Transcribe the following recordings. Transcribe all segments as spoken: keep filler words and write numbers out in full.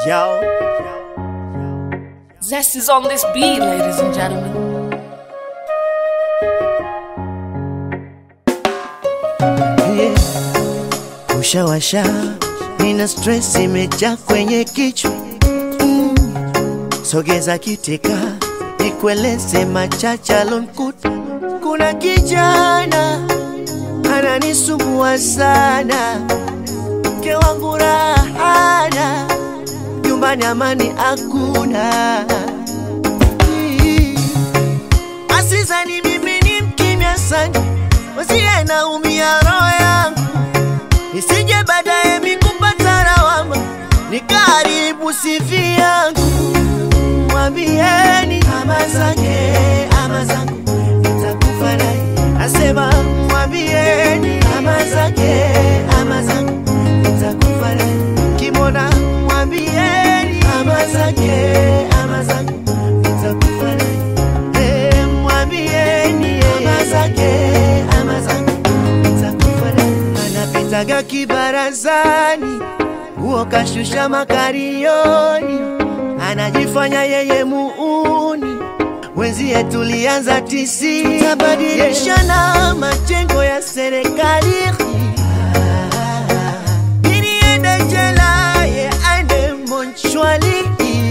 Yo. Zest is on this beat, ladies and gentlemen. Yeah. Ushawasha, nina stress imejaa kwenye kichwa. mm. Sogeza kiteka, nikueleze machache alonikuta. Kuna kijana ananisumbua sana, mke wangu rahana, nyumbani amani hakuna. Asizani mimi ni mkimya sana, wasiye naumia roho yangu, nisije baadaye mikupata lawama, nikaribu sifi yangu. Mwambieni ama zake ama zangu, nitakufa naye. Asema mwambieni ama zake ama zangu, nitakufa naye. Kimona mwambieni ama zake ama zangu, nitakufa naye. Eh, mwambieni ama zake ama zangu, nitakufa naye. Anapitaga kibarazani, huo kashusha makarioni, anajifanya yeye muuni, wenzie tulianza tisi. Tabadilishana majengo ya serikali, ili ende jela ye aende monchwali.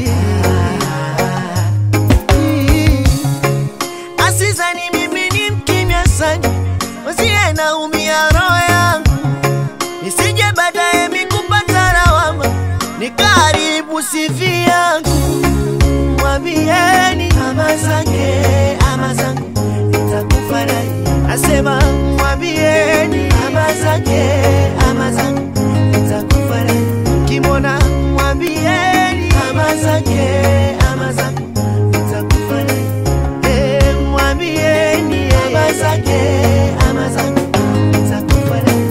Asizani mimi ni mkimya sana, wasiye naumia roho yangu, nisije baadaye mikupata lawama, nikaribu sifi yangu. Mwambieni ama zake ama zangu, nitakufa naye. Asema mwambieni ama zake ama zangu, nitakufa naye. Kimona mwambieni ama zake ama zangu, nitakufa naye. Eh, mwambieni ama zake ama zangu, nitakufa naye.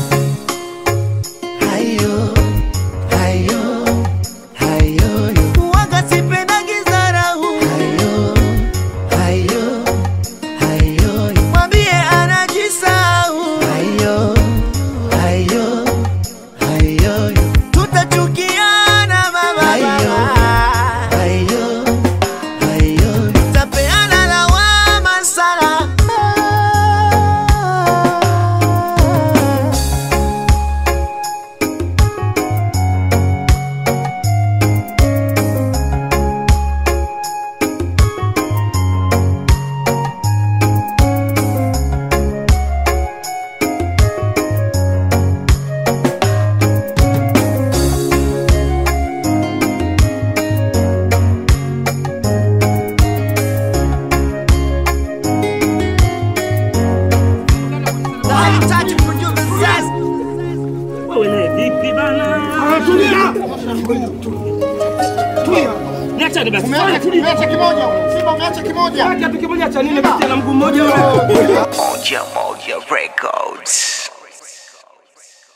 Hayo hayo hayo waga sipendagi dharau. Hayo hayo hayo mwambie anajisahau. Hayo hayo hayo tutachukiana mama. Hayo hayo hayo tapeana lawama sana. Wewe vipi bana? Tulia. Tulia. Niacha ni basi. Umeacha kimoja huko. Simba umeacha kimoja. Acha tu kimoja cha nini kati na mguu mmoja wewe. Moja Moja Records.